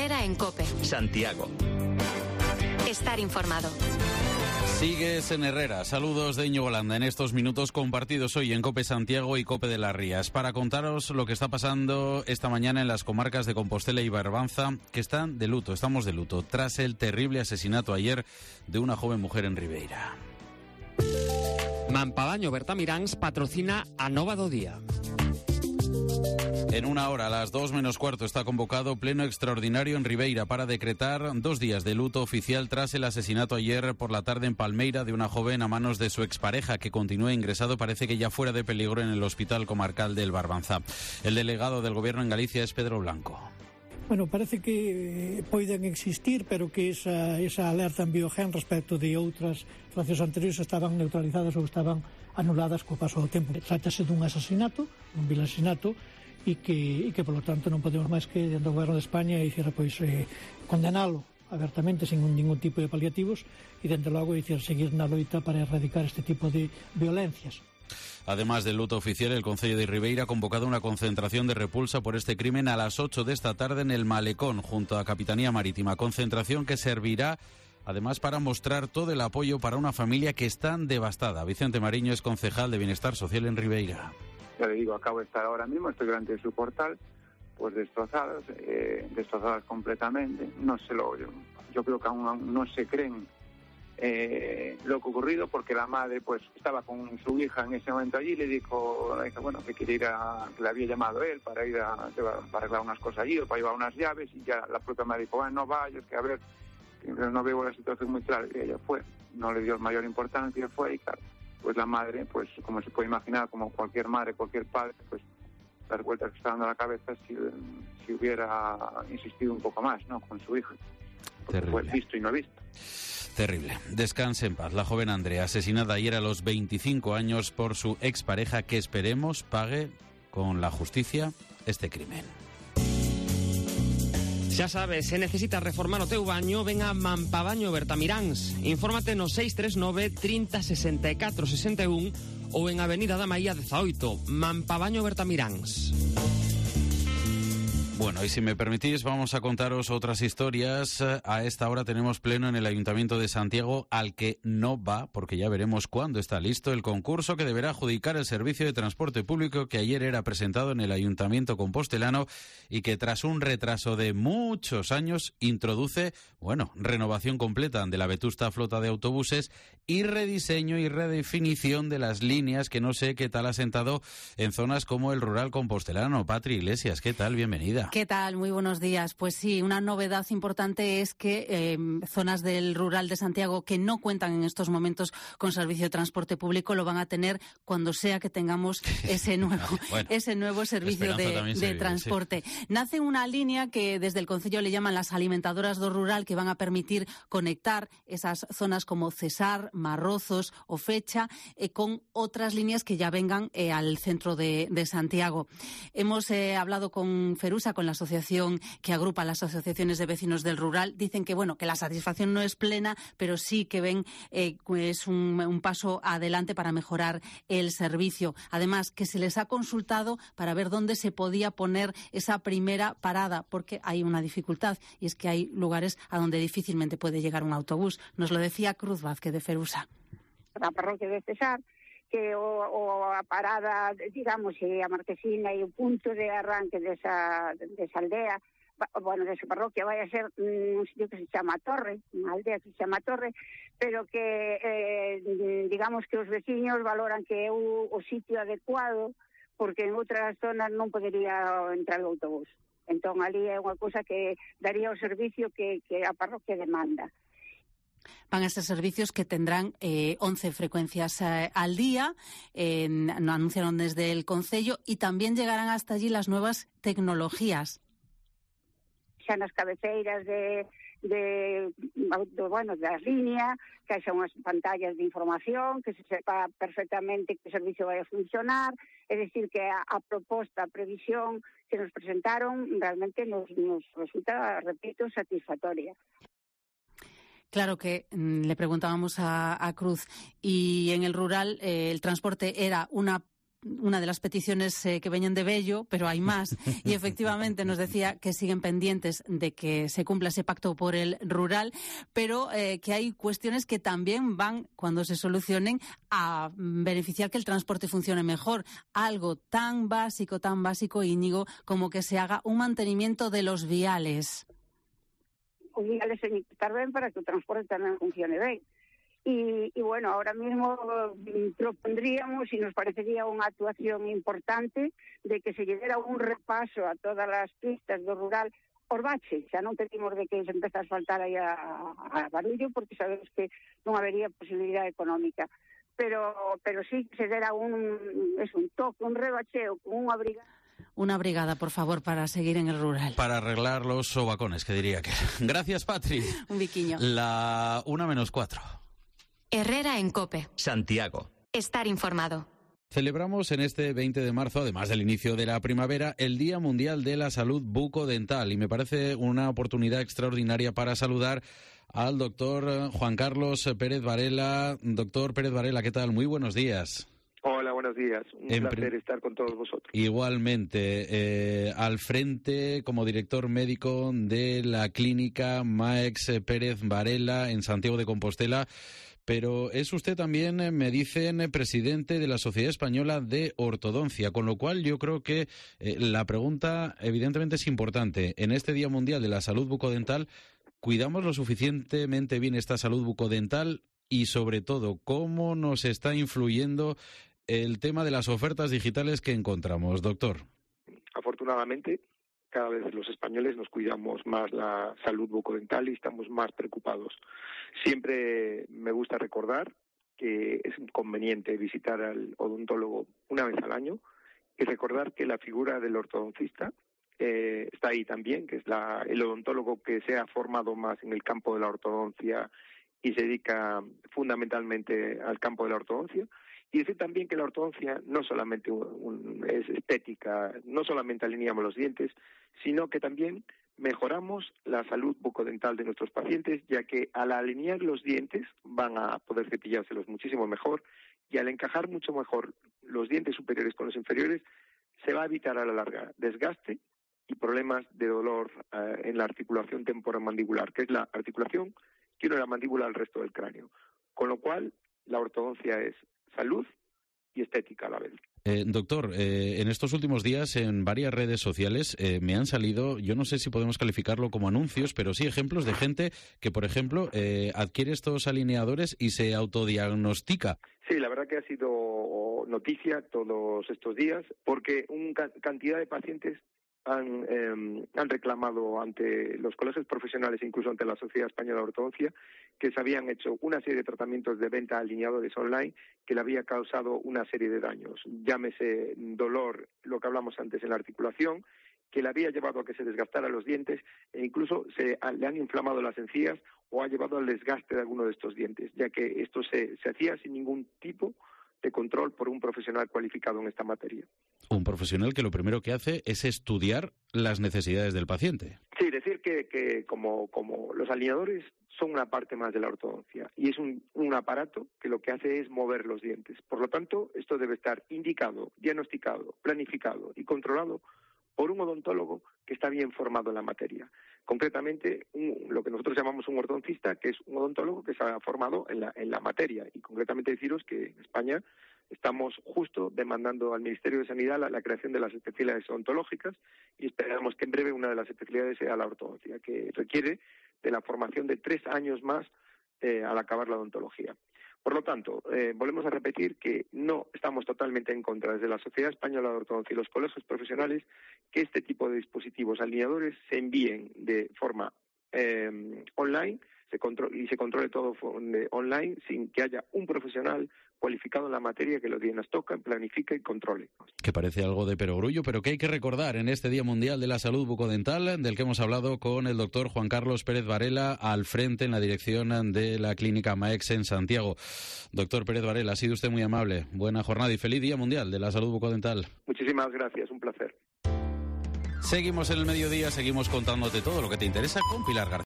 Herrera en COPE. Santiago. Estar informado. Sigues en Herrera. Saludos de Íñigo Landa en estos minutos compartidos hoy en COPE Santiago y COPE de las Rías para contaros lo que está pasando esta mañana en las comarcas de Compostela y Barbanza, que están de luto, estamos de luto, tras el terrible asesinato ayer de una joven mujer en Ribeira. Mampavaño Bertamiráns patrocina a Nova do Día. En una hora, a las 2 menos cuarto, está convocado pleno extraordinario en Ribeira para decretar 2 días de luto oficial tras el asesinato ayer por la tarde en Palmeira de una joven a manos de su expareja que continúa ingresado, parece que ya fuera de peligro, en el Hospital Comarcal del Barbanza. El delegado del Gobierno en Galicia es Pedro Blanco. Bueno, parece que poden existir, pero que esa alerta en Biogen respecto de outras relacións anteriores estaban neutralizadas ou estaban anuladas co paso do tempo. Trátase dun asasinato, un vil asesinato, e que, polo tanto, non podemos máis que, dentro do Goberno de España, condenalo abertamente, sin ningún tipo de paliativos, e, dentro logo, seguir na loita para erradicar este tipo de violencias. Además del luto oficial, el Concello de Ribeira ha convocado una concentración de repulsa por este crimen a las 8 de esta tarde en el Malecón, junto a Capitanía Marítima. Concentración que servirá además para mostrar todo el apoyo para una familia que está devastada. Vicente Mariño es concejal de Bienestar Social en Ribeira. Ya le digo, acabo de estar ahora mismo, estoy delante de su portal, pues destrozadas completamente. Yo creo que aún no se creen lo que ha ocurrido, porque la madre pues estaba con su hija en ese momento allí y le dijo bueno, que quiere que le había llamado él para ir para arreglar unas cosas allí o para llevar unas llaves, y ya la propia madre dijo, no vayas, que a ver, que no veo la situación muy clara, y ella fue, no le dio mayor importancia, fue, y claro, pues la madre, pues como se puede imaginar, como cualquier madre, cualquier padre, pues las vueltas que está dando a la cabeza si hubiera insistido un poco más, ¿no?, con su hija. Terrible. Fue visto y no visto. Terrible. Descanse en paz la joven Andrea, asesinada ayer a los 25 años por su expareja, que esperemos pague con la justicia este crimen. Xa sabes, se necesitas reformar o teu baño, ven a Mampavaño Bertamiráns. Infórmate no 639 30 64 61 ou en Avenida da Maía 18, Mampavaño Bertamiráns. Bueno, y si me permitís, vamos a contaros otras historias. A esta hora tenemos pleno en el Ayuntamiento de Santiago, al que no va, porque ya veremos cuándo está listo, el concurso que deberá adjudicar el servicio de transporte público que ayer era presentado en el Ayuntamiento compostelano y que, tras un retraso de muchos años, introduce, renovación completa de la vetusta flota de autobuses y rediseño y redefinición de las líneas que no sé qué tal ha sentado en zonas como el rural compostelano. Patri Iglesias, ¿qué tal? Bienvenida. ¿Qué tal? Muy buenos días. Pues sí, una novedad importante es que zonas del rural de Santiago que no cuentan en estos momentos con servicio de transporte público lo van a tener cuando sea que tengamos ese nuevo servicio de transporte. Sí. Nace una línea que desde el Concello le llaman las alimentadoras do rural, que van a permitir conectar esas zonas como Cesar, Marrozos o Fecha con otras líneas que ya vengan al centro de Santiago. Hemos hablado con Ferusa, con la asociación que agrupa las asociaciones de vecinos del rural. Dicen que la satisfacción no es plena, pero sí que ven es un paso adelante para mejorar el servicio. Además, que se les ha consultado para ver dónde se podía poner esa primera parada, porque hay una dificultad, y es que hay lugares a donde difícilmente puede llegar un autobús. Nos lo decía Cruz Vázquez de Ferusa. La parroquia de Cesar, que a parada, digamos, a Marquesina e o punto de arranque desa aldea, de esa parroquia, vai a ser un sitio que se chama Torre, unha aldea que se chama Torre, pero que, digamos, que os veciños valoran que é o sitio adecuado, porque en outras zonas non podería entrar o autobús. Entón, ali é unha cousa que daría o servicio que a parroquia demanda. Van a ser servicios que tendrán 11 frecuencias al día, lo anunciaron desde el Concello, y también llegarán hasta allí las nuevas tecnologías. Xa nas cabeceiras das líneas, que xa unhas pantallas de información, que se sepa perfectamente que o servicio vai a funcionar, é dicir, que a proposta, a previsión que nos presentaron realmente nos resulta, repito, satisfactoria. Claro que le preguntábamos a Cruz, y en el rural el transporte era una una de las peticiones que venían de Bello, pero hay más, y efectivamente nos decía que siguen pendientes de que se cumpla ese pacto por el rural, pero que hay cuestiones que también van, cuando se solucionen, a beneficiar que el transporte funcione mejor. Algo tan básico, Íñigo, como que se haga un mantenimiento de los viales. Os viales teñen que estar ben para que o transporte tamén funcione ben. Y bueno, ahora mismo propondríamos y nos parecería unha actuación importante de que se lle dera un repaso a todas as pistas do rural os baches. Xa non pedimos de que se empece a asfaltar aí a barullo, porque sabemos que non habería posibilidade económica. Pero sí que se dera un toque, un rebacheo con unha brigada. Una brigada, por favor, para seguir en el rural. Para arreglar los sobacones, que diría que. Gracias, Patri. Un biquiño. La 1:04. Herrera en COPE. Santiago. Estar informado. Celebramos en este 20 de marzo, además del inicio de la primavera, el Día Mundial de la Salud Bucodental. Y me parece una oportunidad extraordinaria para saludar al doctor Juan Carlos Pérez Varela. Doctor Pérez Varela, ¿qué tal? Muy buenos días. Hola, buenos días. Un placer estar con todos vosotros. Igualmente, al frente como director médico de la clínica Maex Pérez Varela en Santiago de Compostela. Pero es usted también, me dicen, presidente de la Sociedad Española de Ortodoncia, con lo cual yo creo que la pregunta evidentemente es importante. En este Día Mundial de la Salud Bucodental, ¿cuidamos lo suficientemente bien esta salud bucodental? Y sobre todo, ¿cómo nos está influyendo el tema de las ofertas digitales que encontramos, doctor? Afortunadamente, cada vez los españoles nos cuidamos más la salud bucodental y estamos más preocupados. Siempre me gusta recordar que es conveniente visitar al odontólogo una vez al año y recordar que la figura del ortodoncista está ahí también, que es el odontólogo que se ha formado más en el campo de la ortodoncia y se dedica fundamentalmente al campo de la ortodoncia. Y decir también que la ortodoncia no solamente es estética, no solamente alineamos los dientes, sino que también mejoramos la salud bucodental de nuestros pacientes, ya que al alinear los dientes van a poder cepillárselos muchísimo mejor y al encajar mucho mejor los dientes superiores con los inferiores, se va a evitar a la larga desgaste y problemas de dolor en la articulación temporomandibular, que es la articulación que une la mandíbula al resto del cráneo. Con lo cual, la ortodoncia es salud y estética a la vez. Doctor, en estos últimos días en varias redes sociales me han salido, yo no sé si podemos calificarlo como anuncios, pero sí ejemplos de gente que, por ejemplo, adquiere estos alineadores y se autodiagnostica. Sí, la verdad que ha sido noticia todos estos días, porque cantidad de pacientes han reclamado ante los colegios profesionales, incluso ante la Sociedad Española de Ortodoncia, que se habían hecho una serie de tratamientos de venta de alineadores online que le había causado una serie de daños. Llámese dolor, lo que hablamos antes en la articulación, que le había llevado a que se desgastaran los dientes e incluso le han inflamado las encías o ha llevado al desgaste de alguno de estos dientes, ya que esto se hacía sin ningún tipo de control por un profesional cualificado en esta materia. Un profesional que lo primero que hace es estudiar las necesidades del paciente. Sí, decir que como los alineadores son una parte más de la ortodoncia y es un aparato que lo que hace es mover los dientes. Por lo tanto, esto debe estar indicado, diagnosticado, planificado y controlado por un odontólogo que está bien formado en la materia. Concretamente, lo que nosotros llamamos un ortodoncista, que es un odontólogo que se ha formado en la materia. Y concretamente deciros que en España estamos justo demandando al Ministerio de Sanidad la creación de las especialidades odontológicas y esperamos que en breve una de las especialidades sea la ortodoncia, que requiere de la formación de 3 años más al acabar la odontología. Por lo tanto, volvemos a repetir que no estamos totalmente en contra desde la Sociedad Española de Ortodoncia y los colegios profesionales que este tipo de dispositivos alineadores se envíen de forma online y se controle todo online sin que haya un profesional cualificado en la materia que lo diagnostique, planifique y controle. Que parece algo de perogrullo, pero que hay que recordar en este Día Mundial de la Salud Bucodental, del que hemos hablado con el doctor Juan Carlos Pérez Varela, al frente en la dirección de la clínica Maex en Santiago. Doctor Pérez Varela, ha sido usted muy amable. Buena jornada y feliz Día Mundial de la Salud Bucodental. Muchísimas gracias, un placer. Seguimos en el mediodía, seguimos contándote todo lo que te interesa con Pilar García.